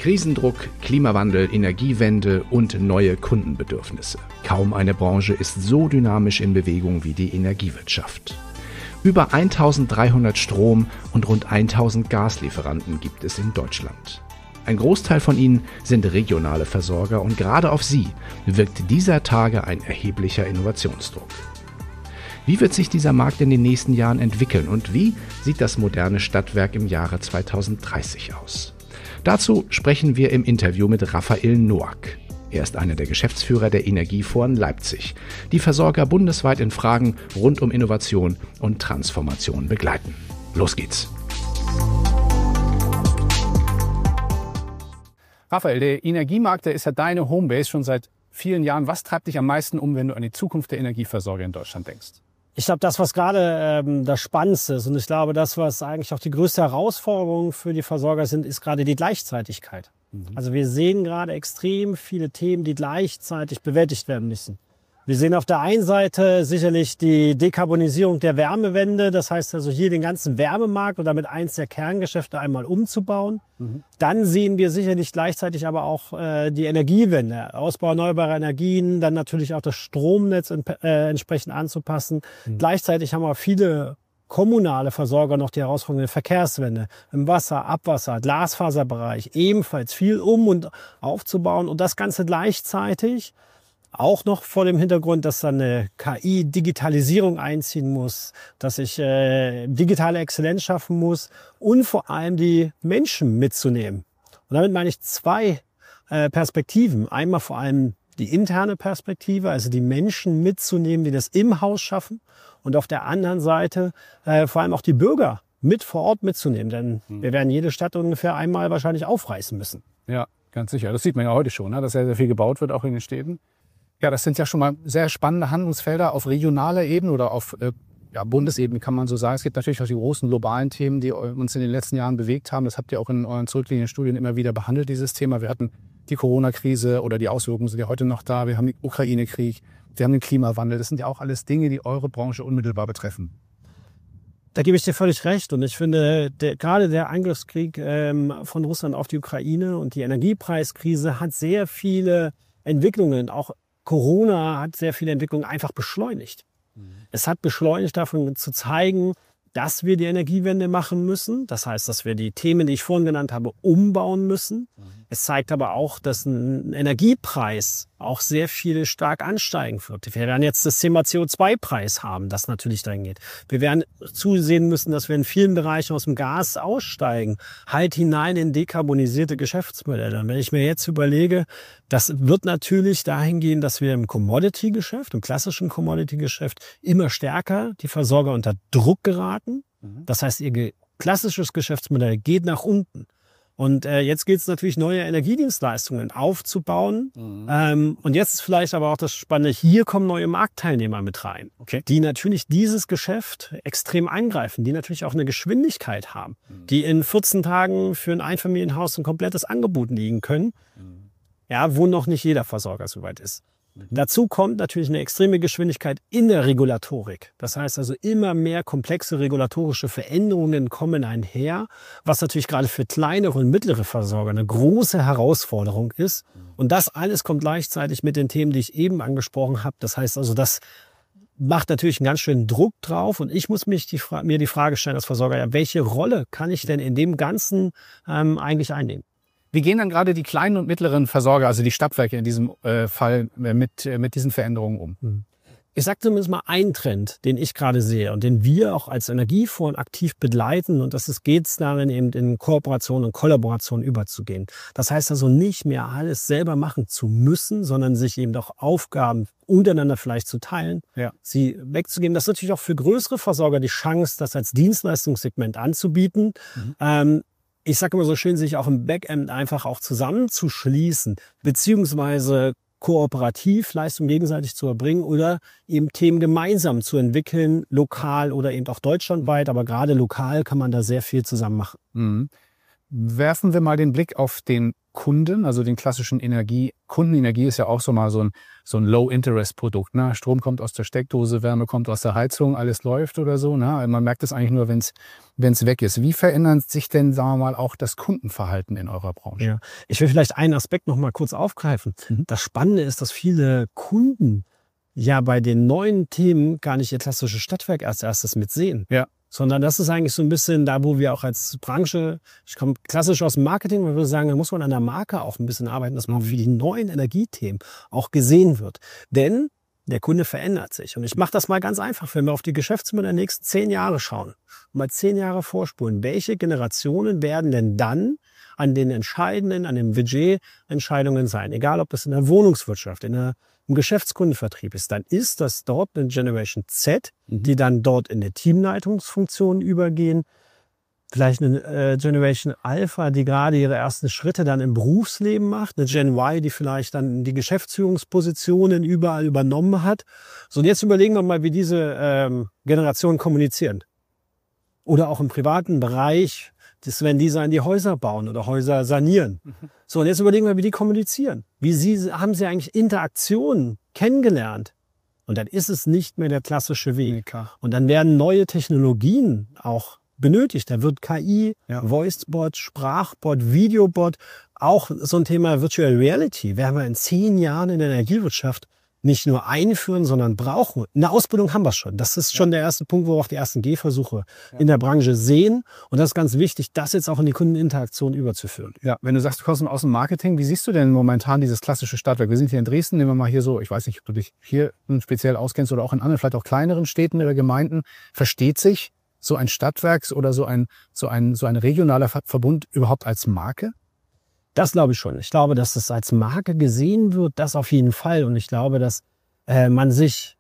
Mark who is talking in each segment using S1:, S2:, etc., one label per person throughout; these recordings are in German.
S1: Krisendruck, Klimawandel, Energiewende und neue Kundenbedürfnisse. Kaum eine Branche ist so dynamisch in Bewegung wie die Energiewirtschaft. Über 1300 Strom- und rund 1000 Gaslieferanten gibt es in Deutschland. Ein Großteil von ihnen sind regionale Versorger und gerade auf sie wirkt dieser Tage ein erheblicher Innovationsdruck. Wie wird sich dieser Markt in den nächsten Jahren entwickeln und wie sieht das moderne Stadtwerk im Jahre 2030 aus? Dazu sprechen wir im Interview mit Raphael Noack. Er ist einer der Geschäftsführer der Energieforen Leipzig, die Versorger bundesweit in Fragen rund um Innovation und Transformation begleiten. Los geht's!
S2: Raphael, der Energiemarkt, der ist ja deine Homebase schon seit vielen Jahren. Was treibt dich am meisten um, wenn du an die Zukunft der Energieversorger in Deutschland denkst?
S3: Ich glaube, das, was gerade das Spannendste ist und ich glaube, das, was eigentlich auch die größte Herausforderung für die Versorger sind, ist gerade die Gleichzeitigkeit. Also wir sehen gerade extrem viele Themen, die gleichzeitig bewältigt werden müssen. Wir sehen auf der einen Seite sicherlich die Dekarbonisierung der Wärmewende. Das heißt also hier den ganzen Wärmemarkt und damit eins der Kerngeschäfte einmal umzubauen. Dann sehen wir sicherlich gleichzeitig aber auch die Energiewende, Ausbau erneuerbarer Energien, dann natürlich auch das Stromnetz entsprechend anzupassen. Gleichzeitig haben wir viele kommunale Versorger noch die Herausforderung der Verkehrswende im Wasser, Abwasser, Glasfaserbereich, ebenfalls viel um- und aufzubauen und das Ganze gleichzeitig auch noch vor dem Hintergrund, dass dann eine KI-Digitalisierung einziehen muss, dass ich digitale Exzellenz schaffen muss und vor allem die Menschen mitzunehmen. Und damit meine ich zwei Perspektiven. Einmal vor allem die interne Perspektive, also die Menschen mitzunehmen, die das im Haus schaffen. Und auf der anderen Seite vor allem auch die Bürger mit vor Ort mitzunehmen. Denn wir werden jede Stadt ungefähr einmal wahrscheinlich aufreißen müssen.
S2: Ja, ganz sicher. Das sieht man ja heute schon, ne? Dass sehr, sehr viel gebaut wird, auch in den Städten. Ja, das sind ja schon mal sehr spannende Handlungsfelder auf regionaler Ebene oder auf Bundesebene, kann man so sagen. Es gibt natürlich auch die großen globalen Themen, die uns in den letzten Jahren bewegt haben. Das habt ihr auch in euren zurückliegenden Studien immer wieder behandelt, dieses Thema. Wir hatten die Corona-Krise oder die Auswirkungen sind ja heute noch da. Wir haben den Ukraine-Krieg, wir haben den Klimawandel. Das sind ja auch alles Dinge, die eure Branche unmittelbar betreffen.
S3: Da gebe ich dir völlig recht. Und ich finde, gerade der Angriffskrieg von Russland auf die Ukraine und die Energiepreiskrise hat sehr viele Entwicklungen, auch Corona hat sehr viele Entwicklungen einfach beschleunigt. Es hat beschleunigt, davon zu zeigen, dass wir die Energiewende machen müssen. Das heißt, dass wir die Themen, die ich vorhin genannt habe, umbauen müssen. Es zeigt aber auch, dass ein Energiepreis auch sehr viel stark ansteigen wird. Wir werden jetzt das Thema CO2-Preis haben, das natürlich dahin geht. Wir werden zusehen müssen, dass wir in vielen Bereichen aus dem Gas aussteigen, halt hinein in dekarbonisierte Geschäftsmodelle. Und wenn ich mir jetzt überlege, das wird natürlich dahin gehen, dass wir im Commodity-Geschäft, im klassischen Commodity-Geschäft immer stärker die Versorger unter Druck geraten. Das heißt, ihr klassisches Geschäftsmodell geht nach unten. Und jetzt gilt es natürlich, neue Energiedienstleistungen aufzubauen. Und jetzt ist vielleicht aber auch das Spannende, hier kommen neue Marktteilnehmer mit rein, die natürlich dieses Geschäft extrem angreifen, die natürlich auch eine Geschwindigkeit haben, die in 14 Tagen für ein Einfamilienhaus ein komplettes Angebot liegen können, ja, wo noch nicht jeder Versorger soweit ist. Dazu kommt natürlich eine extreme Geschwindigkeit in der Regulatorik. Das heißt also, immer mehr komplexe regulatorische Veränderungen kommen einher, was natürlich gerade für kleinere und mittlere Versorger eine große Herausforderung ist. Und das alles kommt gleichzeitig mit den Themen, die ich eben angesprochen habe. Das heißt also, das macht natürlich einen ganz schönen Druck drauf. Und ich muss mir die Frage stellen als Versorger, ja, welche Rolle kann ich denn in dem Ganzen eigentlich einnehmen?
S2: Wie gehen dann gerade die kleinen und mittleren Versorger, also die Stadtwerke in diesem Fall, mit diesen Veränderungen um?
S3: Ich sage zumindest mal einen Trend, den ich gerade sehe und den wir auch als Energiefonds aktiv begleiten. Und das geht darin, eben in Kooperation und Kollaboration überzugehen. Das heißt also nicht mehr alles selber machen zu müssen, sondern sich eben auch Aufgaben untereinander vielleicht zu teilen, sie wegzugeben. Das ist natürlich auch für größere Versorger die Chance, das als Dienstleistungssegment anzubieten. Ich sage immer so schön, sich auch im Backend einfach auch zusammenzuschließen, beziehungsweise kooperativ Leistung gegenseitig zu erbringen oder eben Themen gemeinsam zu entwickeln, lokal oder eben auch deutschlandweit. Aber gerade lokal kann man da sehr viel zusammen machen.
S2: werfen wir mal den Blick auf den Kunden, also den klassischen Kundenenergie ist ja auch so mal so ein Low-Interest-Produkt. Ne? Strom kommt aus der Steckdose, Wärme kommt aus der Heizung, alles läuft oder so. Ne? Man merkt es eigentlich nur, wenn es weg ist. Wie verändert sich denn, sagen wir mal, auch das Kundenverhalten in eurer Branche?
S3: Ja. Ich will vielleicht einen Aspekt noch mal kurz aufgreifen. Das Spannende ist, dass viele Kunden ja bei den neuen Themen gar nicht ihr klassisches Stadtwerk als erstes mitsehen.
S2: Ja.
S3: Sondern das ist eigentlich so ein bisschen da, wo wir auch als Branche, ich komme klassisch aus dem Marketing, man würde sagen, da muss man an der Marke auch ein bisschen arbeiten, dass man für die neuen Energiethemen auch gesehen wird. Denn der Kunde verändert sich. Und ich mache das mal ganz einfach, wenn wir auf die Geschäftsmodelle der nächsten 10 Jahre schauen und mal 10 Jahre vorspulen, welche Generationen werden denn dann an den entscheidenden, an den Budgetentscheidungen sein? Egal, ob das in der Wohnungswirtschaft, im Geschäftskundenvertrieb ist, dann ist das dort eine Generation Z, die dann dort in der Teamleitungsfunktion übergehen. Vielleicht eine Generation Alpha, die gerade ihre ersten Schritte dann im Berufsleben macht. Eine Gen Y, die vielleicht dann die Geschäftsführungspositionen überall übernommen hat. So, und jetzt überlegen wir mal, wie diese Generationen kommunizieren. Oder auch im privaten Bereich, das werden die sein, die Häuser bauen oder Häuser sanieren. So, und jetzt überlegen wir, wie die kommunizieren. Haben sie eigentlich Interaktionen kennengelernt? Und dann ist es nicht mehr der klassische Weg. Und dann werden neue Technologien auch benötigt. Da wird KI, Voicebot, Sprachbot, Videobot, auch so ein Thema Virtual Reality werden wir in 10 Jahren in der Energiewirtschaft nicht nur einführen, sondern brauchen. Eine Ausbildung haben wir schon. Das ist schon der erste Punkt, wo wir auch die ersten Gehversuche in der Branche sehen. Und das ist ganz wichtig, das jetzt auch in die Kundeninteraktion überzuführen.
S2: Ja, wenn du sagst, du kommst aus dem Marketing, wie siehst du denn momentan dieses klassische Stadtwerk? Wir sind hier in Dresden, nehmen wir mal hier so, ich weiß nicht, ob du dich hier speziell auskennst oder auch in anderen, vielleicht auch kleineren Städten oder Gemeinden. Versteht sich so ein Stadtwerk oder so ein regionaler Verbund überhaupt als Marke?
S3: Das glaube ich schon. Ich glaube, dass es als Marke gesehen wird, das auf jeden Fall. Und ich glaube, dass man sich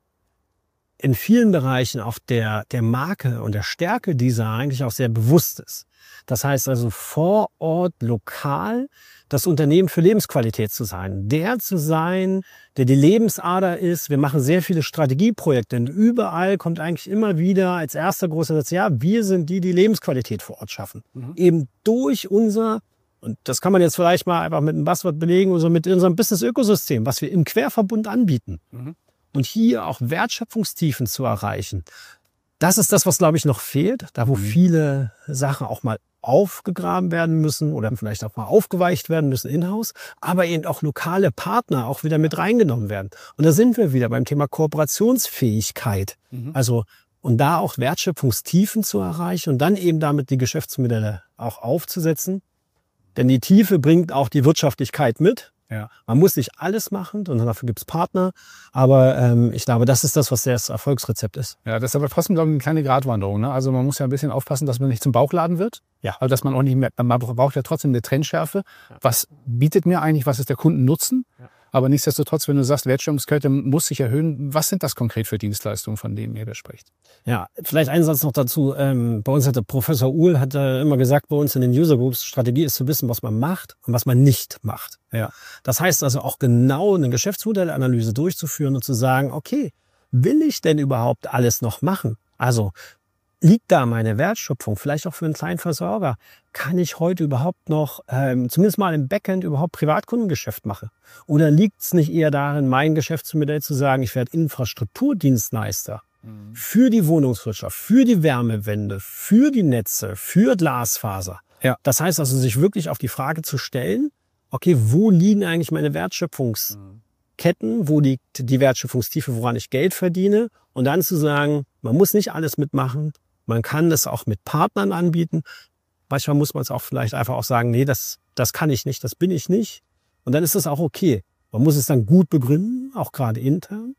S3: in vielen Bereichen auf der Marke und der Stärke dieser eigentlich auch sehr bewusst ist. Das heißt also vor Ort, lokal, das Unternehmen für Lebensqualität zu sein. Der zu sein, der die Lebensader ist. Wir machen sehr viele Strategieprojekte und überall kommt eigentlich immer wieder als erster großer Satz, ja, wir sind die Lebensqualität vor Ort schaffen. Eben durch unser, und das kann man jetzt vielleicht mal einfach mit einem Buzzword belegen, also mit unserem Business-Ökosystem, was wir im Querverbund anbieten. Und hier auch Wertschöpfungstiefen zu erreichen. Das ist das, was, glaube ich, noch fehlt. Da, wo viele Sachen auch mal aufgegraben werden müssen oder vielleicht auch mal aufgeweicht werden müssen in-house, aber eben auch lokale Partner auch wieder mit reingenommen werden. Und da sind wir wieder beim Thema Kooperationsfähigkeit. Also, und da auch Wertschöpfungstiefen zu erreichen und dann eben damit die Geschäftsmodelle auch aufzusetzen. Denn die Tiefe bringt auch die Wirtschaftlichkeit mit. Ja. Man muss nicht alles machen und dafür gibt es Partner. Aber ich glaube, das ist das, was das Erfolgsrezept ist.
S2: Ja, das ist aber trotzdem, glaube ich, eine kleine Gratwanderung. Ne? Also man muss ja ein bisschen aufpassen, dass man nicht zum Bauchladen wird. Ja. Also dass man auch nicht mehr, man braucht ja trotzdem eine Trendschärfe. Ja. Was bietet mir eigentlich, was ist der Kundennutzen? Ja. Aber nichtsdestotrotz, wenn du sagst, Wertschöpfungskette muss sich erhöhen, was sind das konkret für Dienstleistungen, von denen ihr da spricht?
S3: Ja, vielleicht einen Satz noch dazu. Bei uns hat der Professor Uhl immer gesagt, bei uns in den User Groups, Strategie ist zu wissen, was man macht und was man nicht macht. Ja. Das heißt also auch genau eine Geschäftsmodellanalyse durchzuführen und zu sagen, okay, will ich denn überhaupt alles noch machen? Also liegt da meine Wertschöpfung, vielleicht auch für einen kleinen Versorger? Kann ich heute überhaupt noch, zumindest mal im Backend, überhaupt Privatkundengeschäft machen? Oder liegt es nicht eher darin, mein Geschäftsmodell zu sagen, ich werde Infrastrukturdienstleister für die Wohnungswirtschaft, für die Wärmewende, für die Netze, für Glasfaser? Ja. Das heißt also, sich wirklich auf die Frage zu stellen, okay, wo liegen eigentlich meine Wertschöpfungsketten, wo liegt die Wertschöpfungstiefe, woran ich Geld verdiene? Und dann zu sagen, man muss nicht alles mitmachen, man kann das auch mit Partnern anbieten. Manchmal muss man es auch vielleicht einfach auch sagen, nee, das kann ich nicht, das bin ich nicht. Und dann ist das auch okay. Man muss es dann gut begründen, auch gerade intern.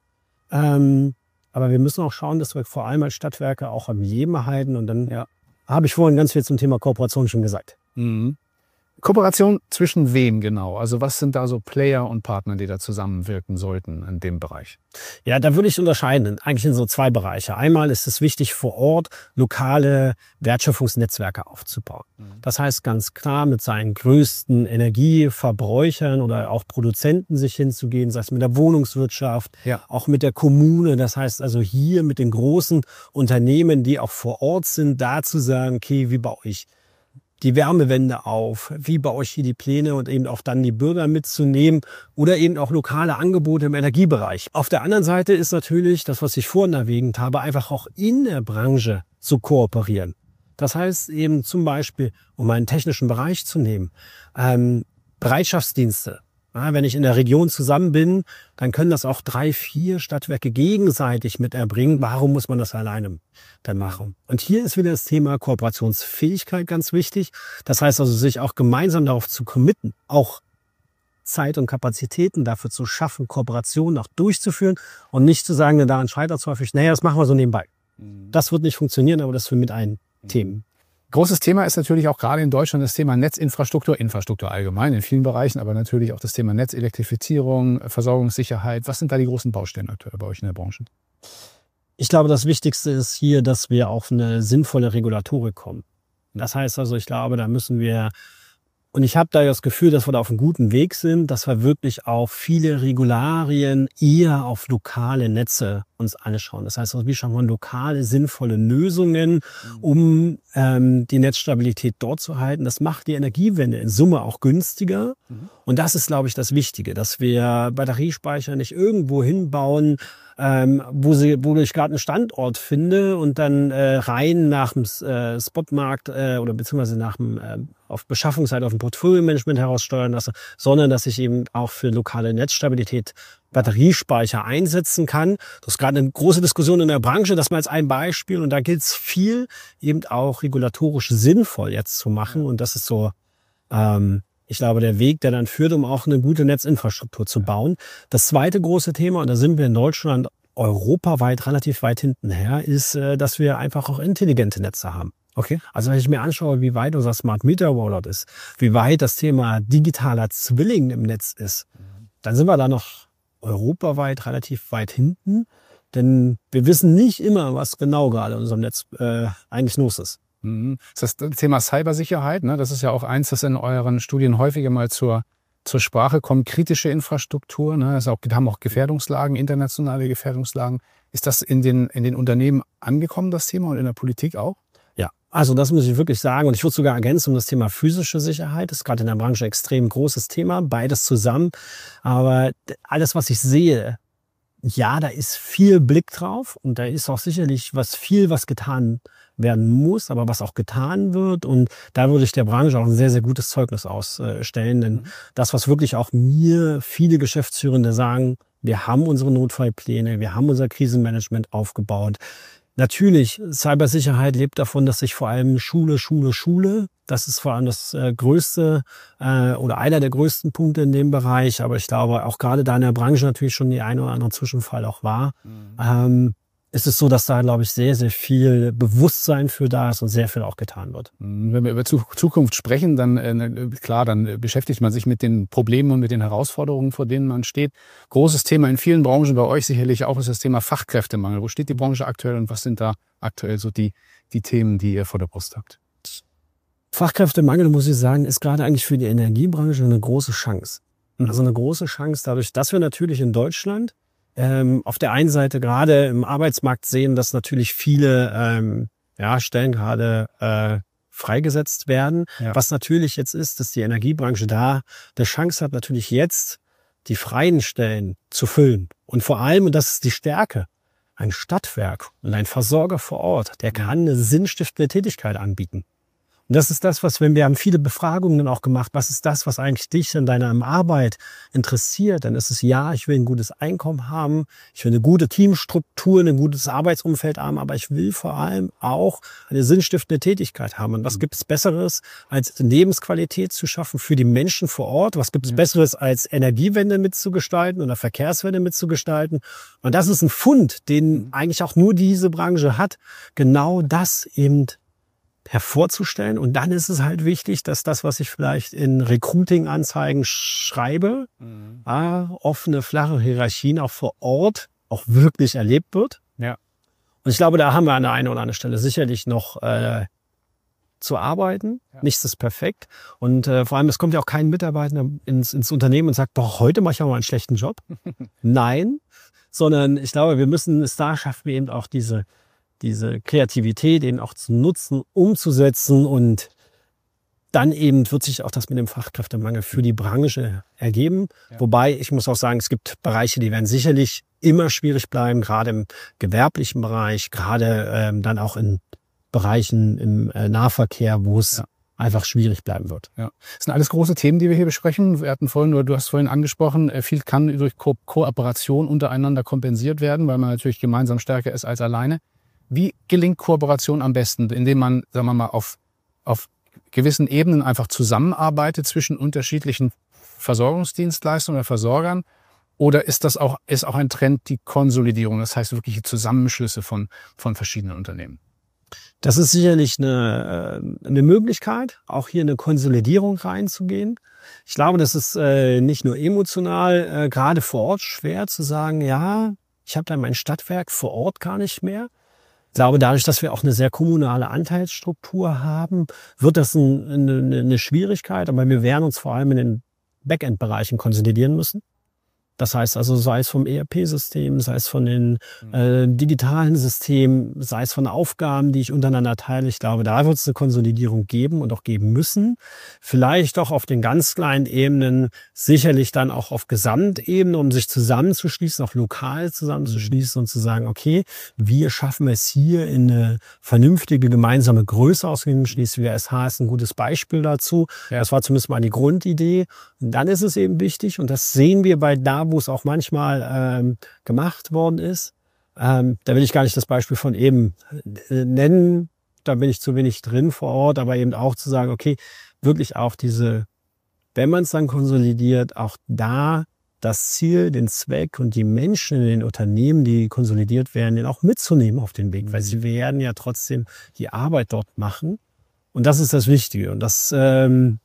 S3: Aber wir müssen auch schauen, dass wir vor allem als Stadtwerke auch am Leben halten. Und dann habe ich vorhin ganz viel zum Thema Kooperation schon gesagt.
S2: Kooperation zwischen wem genau? Also was sind da so Player und Partner, die da zusammenwirken sollten in dem Bereich?
S3: Ja, da würde ich unterscheiden, eigentlich in so 2 Bereiche. Einmal ist es wichtig, vor Ort lokale Wertschöpfungsnetzwerke aufzubauen. Das heißt ganz klar, mit seinen größten Energieverbräuchern oder auch Produzenten sich hinzugehen, sei es mit der Wohnungswirtschaft, auch mit der Kommune. Das heißt also hier mit den großen Unternehmen, die auch vor Ort sind, da zu sagen, okay, wie baue ich die Wärmewende auf? Wie baue ich hier die Pläne und eben auch dann die Bürger mitzunehmen oder eben auch lokale Angebote im Energiebereich? Auf der anderen Seite ist natürlich das, was ich vorhin erwähnt habe, einfach auch in der Branche zu kooperieren. Das heißt eben zum Beispiel, um einen technischen Bereich zu nehmen, Bereitschaftsdienste. Ja, wenn ich in der Region zusammen bin, dann können das auch 3, 4 Stadtwerke gegenseitig mit erbringen. Warum muss man das alleine dann machen? Und hier ist wieder das Thema Kooperationsfähigkeit ganz wichtig. Das heißt also, sich auch gemeinsam darauf zu committen, auch Zeit und Kapazitäten dafür zu schaffen, Kooperationen auch durchzuführen und nicht zu sagen, daran scheitert es häufig, naja, das machen wir so nebenbei. Das wird nicht funktionieren, aber das für mit ein Themen.
S2: Großes Thema ist natürlich auch gerade in Deutschland das Thema Netzinfrastruktur, Infrastruktur allgemein in vielen Bereichen, aber natürlich auch das Thema Netzelektrifizierung, Versorgungssicherheit. Was sind da die großen Baustellen aktuell bei euch in der Branche?
S3: Ich glaube, das Wichtigste ist hier, dass wir auf eine sinnvolle Regulatorik kommen. Das heißt also, ich glaube, da müssen wir, und ich habe da das Gefühl, dass wir da auf einem guten Weg sind, dass wir wirklich auf viele Regularien eher auf lokale Netze uns anschauen. Das heißt, wie schaffen wir lokale, sinnvolle Lösungen, um die Netzstabilität dort zu halten. Das macht die Energiewende in Summe auch günstiger. Und das ist, glaube ich, das Wichtige, dass wir Batteriespeicher nicht irgendwo hinbauen, wo ich gerade einen Standort finde und dann rein nach dem Spotmarkt oder beziehungsweise nach dem auf Beschaffungsseite, auf dem Portfolio-Management heraussteuern lasse, sondern dass ich eben auch für lokale Netzstabilität Batteriespeicher einsetzen kann. Das ist gerade eine große Diskussion in der Branche, das mal als ein Beispiel. Und da gilt es viel, eben auch regulatorisch sinnvoll jetzt zu machen. Und das ist so, ich glaube, der Weg, der dann führt, um auch eine gute Netzinfrastruktur zu bauen. Das zweite große Thema, und da sind wir in Deutschland europaweit relativ weit hinten her, ist, dass wir einfach auch intelligente Netze haben.
S2: Okay.
S3: Also wenn ich mir anschaue, wie weit unser Smart Meter Rollout ist, wie weit das Thema digitaler Zwilling im Netz ist, dann sind wir da noch europaweit relativ weit hinten. Denn wir wissen nicht immer, was genau gerade in unserem Netz eigentlich los ist.
S2: Das Thema Cybersicherheit, ne? Das ist ja auch eins, das in euren Studien häufiger mal zur Sprache kommt. Kritische Infrastruktur, ne? Wir haben auch Gefährdungslagen, internationale Gefährdungslagen. Ist das in den Unternehmen angekommen, das Thema, und in der Politik auch?
S3: Ja, also das muss ich wirklich sagen. Und ich würde sogar ergänzen um das Thema physische Sicherheit. Das ist gerade in der Branche ein extrem großes Thema, beides zusammen. Aber alles, was ich sehe, ja, da ist viel Blick drauf und da ist auch sicherlich was getan werden muss, aber was auch getan wird. Und da würde ich der Branche auch ein sehr, sehr gutes Zeugnis ausstellen. Denn das, was wirklich auch mir viele Geschäftsführende sagen, wir haben unsere Notfallpläne, wir haben unser Krisenmanagement aufgebaut. Natürlich, Cybersicherheit lebt davon, dass sich vor allem Schule, das ist vor allem das größte oder einer der größten Punkte in dem Bereich. Aber ich glaube, auch gerade da in der Branche natürlich schon die ein oder andere Zwischenfall auch war. Ist es so, dass da, glaube ich, sehr, sehr viel Bewusstsein für da ist und sehr viel auch getan wird.
S2: Wenn wir über Zukunft sprechen, dann klar, dann beschäftigt man sich mit den Problemen und mit den Herausforderungen, vor denen man steht. Großes Thema in vielen Branchen, bei euch sicherlich auch, ist das Thema Fachkräftemangel. Wo steht die Branche aktuell und was sind da aktuell so die Themen, die ihr vor der Brust habt?
S3: Fachkräftemangel, muss ich sagen, ist gerade eigentlich für die Energiebranche eine große Chance. Also eine große Chance dadurch, dass wir natürlich in Deutschland auf der einen Seite gerade im Arbeitsmarkt sehen, dass natürlich viele Stellen gerade freigesetzt werden. Ja. Was natürlich jetzt ist, dass die Energiebranche da eine Chance hat, natürlich jetzt die freien Stellen zu füllen. Und vor allem, und das ist die Stärke, ein Stadtwerk und ein Versorger vor Ort, der kann eine sinnstiftende Tätigkeit anbieten. Und das ist das, wir haben viele Befragungen auch gemacht, was ist das, was eigentlich dich in deiner Arbeit interessiert? Dann ist es, ja, ich will ein gutes Einkommen haben, ich will eine gute Teamstruktur, ein gutes Arbeitsumfeld haben, aber ich will vor allem auch eine sinnstiftende Tätigkeit haben. Und was gibt es Besseres, als Lebensqualität zu schaffen für die Menschen vor Ort? Was gibt es Besseres, als Energiewende mitzugestalten oder Verkehrswende mitzugestalten? Und das ist ein Fund, den eigentlich auch nur diese Branche hat, genau das eben hervorzustellen. Und dann ist es halt wichtig, dass das, was ich vielleicht in Recruiting-Anzeigen schreibe, offene, flache Hierarchien auch vor Ort auch wirklich erlebt wird.
S2: Ja.
S3: Und ich glaube, da haben wir an der einen oder anderen Stelle sicherlich noch zu arbeiten. Ja. Nichts ist perfekt. Und vor allem, es kommt ja auch kein Mitarbeiter ins Unternehmen und sagt, doch, heute mache ich auch mal einen schlechten Job. Nein, sondern ich glaube, wir müssen es da schaffen, wir eben auch diese Kreativität eben auch zu nutzen, umzusetzen und dann eben wird sich auch das mit dem Fachkräftemangel für die Branche ergeben. Ja. Wobei, ich muss auch sagen, es gibt Bereiche, die werden sicherlich immer schwierig bleiben, gerade im gewerblichen Bereich, gerade dann auch in Bereichen im Nahverkehr, wo es einfach schwierig bleiben wird.
S2: Ja. Das sind alles große Themen, die wir hier besprechen. Du hast vorhin angesprochen, viel kann durch Kooperation untereinander kompensiert werden, weil man natürlich gemeinsam stärker ist als alleine. Wie gelingt Kooperation am besten? Indem man, sagen wir mal, auf gewissen Ebenen einfach zusammenarbeitet zwischen unterschiedlichen Versorgungsdienstleistungen oder Versorgern? Oder ist auch ein Trend die Konsolidierung, das heißt wirkliche Zusammenschlüsse von verschiedenen Unternehmen?
S3: Das ist sicherlich eine Möglichkeit, auch hier eine Konsolidierung reinzugehen. Ich glaube, das ist nicht nur emotional, gerade vor Ort schwer zu sagen, ja, ich habe da mein Stadtwerk vor Ort gar nicht mehr. Ich glaube, dadurch, dass wir auch eine sehr kommunale Anteilsstruktur haben, wird das eine Schwierigkeit. Aber wir werden uns vor allem in den Backend-Bereichen konsolidieren müssen. Das heißt also, sei es vom ERP-System, sei es von den digitalen Systemen, sei es von Aufgaben, die ich untereinander teile. Ich glaube, da wird es eine Konsolidierung geben und auch geben müssen. Vielleicht auch auf den ganz kleinen Ebenen, sicherlich dann auch auf Gesamtebene, um sich zusammenzuschließen, auch lokal zusammenzuschließen und zu sagen, okay, wir schaffen es hier in eine vernünftige gemeinsame Größe ausgegeben. Schleswig-SH ist ein gutes Beispiel dazu. Ja. Das war zumindest mal die Grundidee. Und dann ist es eben wichtig, und das sehen wir bei wo es auch manchmal gemacht worden ist. Da will ich gar nicht das Beispiel von eben nennen, da bin ich zu wenig drin vor Ort, aber eben auch zu sagen, okay, wirklich auch wenn man es dann konsolidiert, auch da das Ziel, den Zweck und die Menschen in den Unternehmen, die konsolidiert werden, den auch mitzunehmen auf den Weg, weil sie werden ja trotzdem die Arbeit dort machen. Und das ist das Wichtige. Und das vergessen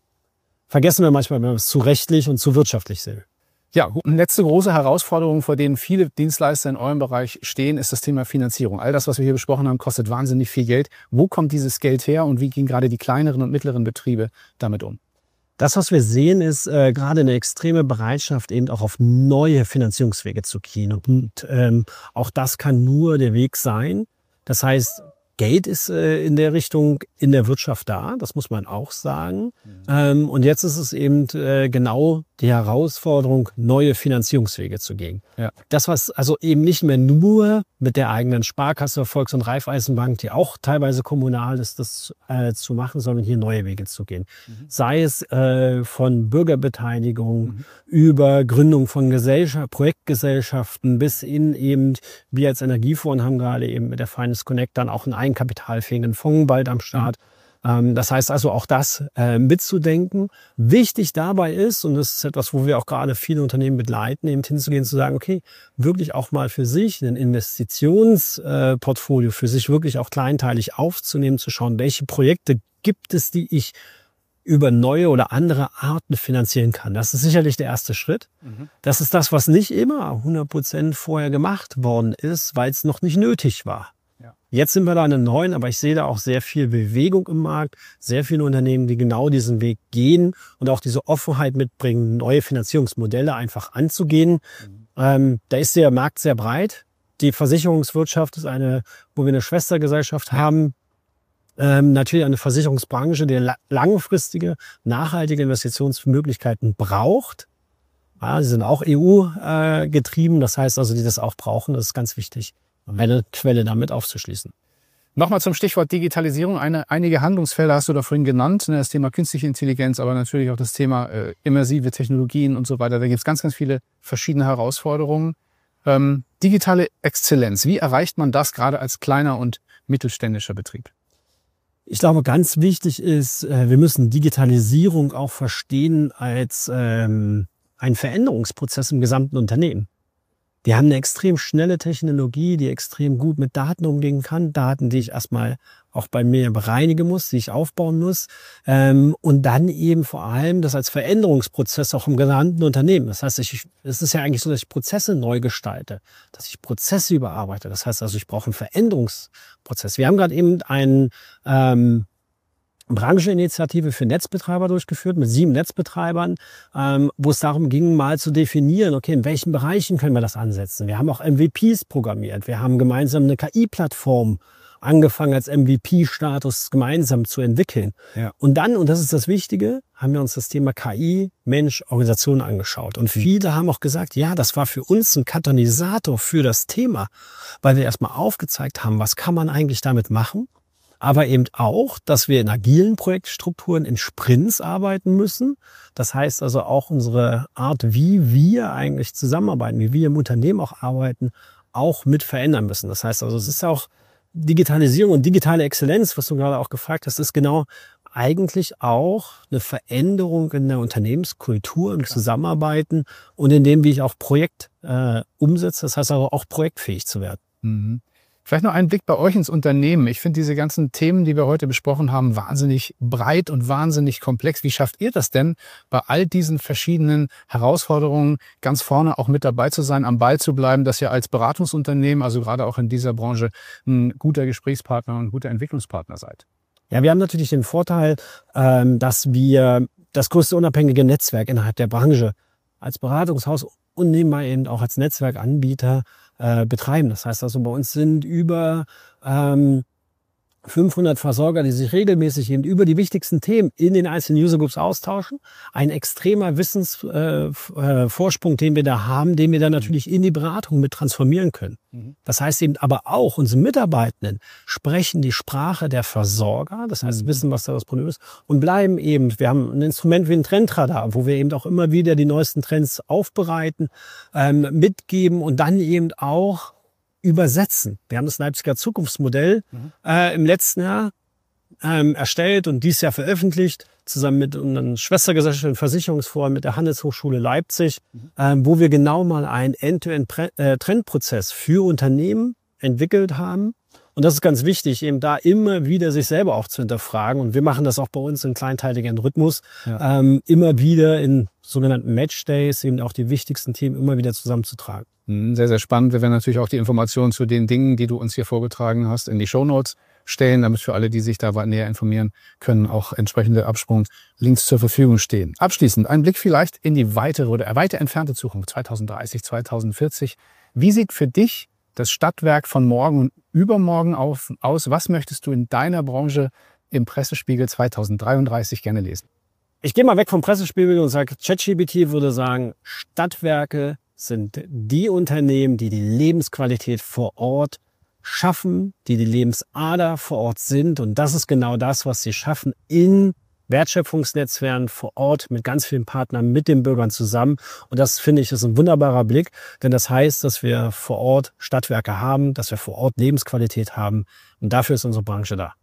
S3: wir manchmal, wenn wir es zu rechtlich und zu wirtschaftlich sehen.
S2: Ja, und letzte große Herausforderung, vor denen viele Dienstleister in eurem Bereich stehen, ist das Thema Finanzierung. All das, was wir hier besprochen haben, kostet wahnsinnig viel Geld. Wo kommt dieses Geld her und wie gehen gerade die kleineren und mittleren Betriebe damit um?
S3: Das, was wir sehen, ist gerade eine extreme Bereitschaft, eben auch auf neue Finanzierungswege zu gehen. Und auch das kann nur der Weg sein. Das heißt, Geld ist in der Richtung in der Wirtschaft da, das muss man auch sagen. Und jetzt ist es eben genau die Herausforderung, neue Finanzierungswege zu gehen. Ja. Das, was also eben nicht mehr nur mit der eigenen Sparkasse, Volks- und Raiffeisenbank, die auch teilweise kommunal ist, das zu machen, sondern hier neue Wege zu gehen. Sei es von Bürgerbeteiligung über Gründung von Projektgesellschaften bis in eben, wir als Energiefonds haben gerade eben mit der Finance Connect dann auch einen eigenkapitalfähigen Fonds bald am Start. Das heißt also auch das mitzudenken. Wichtig dabei ist, und das ist etwas, wo wir auch gerade viele Unternehmen begleiten, eben hinzugehen, zu sagen, okay, wirklich auch mal für sich ein Investitionsportfolio für sich wirklich auch kleinteilig aufzunehmen, zu schauen, welche Projekte gibt es, die ich über neue oder andere Arten finanzieren kann. Das ist sicherlich der erste Schritt. Das ist das, was nicht immer 100% vorher gemacht worden ist, weil es noch nicht nötig war. Jetzt sind wir da in einem neuen, aber ich sehe da auch sehr viel Bewegung im Markt, sehr viele Unternehmen, die genau diesen Weg gehen und auch diese Offenheit mitbringen, neue Finanzierungsmodelle einfach anzugehen. Da ist der Markt sehr breit. Die Versicherungswirtschaft ist wo wir eine Schwestergesellschaft haben, natürlich eine Versicherungsbranche, die langfristige, nachhaltige Investitionsmöglichkeiten braucht. Ja, sie sind auch EU-getrieben, das heißt also, die das auch brauchen, das ist ganz wichtig, eine Quelle damit aufzuschließen.
S2: Nochmal zum Stichwort Digitalisierung. Einige Handlungsfelder hast du da vorhin genannt. Das Thema künstliche Intelligenz, aber natürlich auch das Thema immersive Technologien und so weiter. Da gibt es ganz, ganz viele verschiedene Herausforderungen. Digitale Exzellenz, wie erreicht man das gerade als kleiner und mittelständischer Betrieb?
S3: Ich glaube, ganz wichtig ist, wir müssen Digitalisierung auch verstehen als einen Veränderungsprozess im gesamten Unternehmen. Die haben eine extrem schnelle Technologie, die extrem gut mit Daten umgehen kann. Daten, die ich erstmal auch bei mir bereinigen muss, die ich aufbauen muss. Und dann eben vor allem das als Veränderungsprozess auch im gesamten Unternehmen. Das heißt, es ist ja eigentlich so, dass ich Prozesse neu gestalte, dass ich Prozesse überarbeite. Das heißt also, ich brauche einen Veränderungsprozess. Wir haben gerade eben einen Brancheninitiative für Netzbetreiber durchgeführt, mit 7 Netzbetreibern, wo es darum ging, mal zu definieren, okay, in welchen Bereichen können wir das ansetzen. Wir haben auch MVPs programmiert, wir haben gemeinsam eine KI-Plattform angefangen als MVP-Status gemeinsam zu entwickeln.
S2: Ja.
S3: Und dann, und das ist das Wichtige, haben wir uns das Thema KI, Mensch, Organisation angeschaut. Und viele haben auch gesagt, ja, das war für uns ein Katalysator für das Thema, weil wir erstmal aufgezeigt haben, was kann man eigentlich damit machen, aber eben auch, dass wir in agilen Projektstrukturen in Sprints arbeiten müssen. Das heißt also auch unsere Art, wie wir eigentlich zusammenarbeiten, wie wir im Unternehmen auch arbeiten, auch mit verändern müssen. Das heißt also, es ist auch Digitalisierung und digitale Exzellenz, was du gerade auch gefragt hast, ist genau eigentlich auch eine Veränderung in der Unternehmenskultur im Zusammenarbeiten und in dem, wie ich auch Projekt umsetze. Das heißt also auch projektfähig zu werden.
S2: Mhm. Vielleicht noch ein Blick bei euch ins Unternehmen. Ich finde diese ganzen Themen, die wir heute besprochen haben, wahnsinnig breit und wahnsinnig komplex. Wie schafft ihr das denn, bei all diesen verschiedenen Herausforderungen ganz vorne auch mit dabei zu sein, am Ball zu bleiben, dass ihr als Beratungsunternehmen, also gerade auch in dieser Branche, ein guter Gesprächspartner und ein guter Entwicklungspartner seid?
S3: Ja, wir haben natürlich den Vorteil, dass wir das größte unabhängige Netzwerk innerhalb der Branche als Beratungshaus und nebenbei eben auch als Netzwerkanbieter betreiben. Das heißt also, bei uns sind über 500 Versorger, die sich regelmäßig eben über die wichtigsten Themen in den einzelnen User Groups austauschen. Ein extremer Wissensvorsprung, den wir da haben, den wir dann natürlich in die Beratung mit transformieren können. Das heißt eben aber auch, unsere Mitarbeitenden sprechen die Sprache der Versorger, das heißt wissen, was da das Problem ist, und bleiben eben, wir haben ein Instrument wie ein Trendradar, wo wir eben auch immer wieder die neuesten Trends aufbereiten, mitgeben und dann eben auch übersetzen. Wir haben das Leipziger Zukunftsmodell im letzten Jahr erstellt und dieses Jahr veröffentlicht, zusammen mit unseren Schwestergesellschaften Versicherungsforum, mit der Handelshochschule Leipzig, wo wir genau mal einen End-to-End-Trendprozess für Unternehmen entwickelt haben. Und das ist ganz wichtig, eben da immer wieder sich selber auch zu hinterfragen. Und wir machen das auch bei uns in kleinteiligen Rhythmus, immer wieder in sogenannten Matchdays, eben auch die wichtigsten Themen immer wieder zusammenzutragen.
S2: Sehr, sehr spannend. Wir werden natürlich auch die Informationen zu den Dingen, die du uns hier vorgetragen hast, in die Shownotes stellen, damit für alle, die sich da näher informieren können, auch entsprechende Absprunglinks zur Verfügung stehen. Abschließend ein Blick vielleicht in die weitere oder weiter entfernte Zukunft, 2030, 2040. Wie sieht für dich das Stadtwerk von morgen und übermorgen aus? Was möchtest du in deiner Branche im Pressespiegel 2033 gerne lesen?
S3: Ich gehe mal weg vom Pressespiegel und sage, ChatGPT würde sagen, Stadtwerke sind die Unternehmen, die die Lebensqualität vor Ort schaffen, die die Lebensader vor Ort sind. Und das ist genau das, was sie schaffen in Wertschöpfungsnetzwerken vor Ort mit ganz vielen Partnern, mit den Bürgern zusammen. Und das, finde ich, ist ein wunderbarer Blick, denn das heißt, dass wir vor Ort Stadtwerke haben, dass wir vor Ort Lebensqualität haben. Und dafür ist unsere Branche da.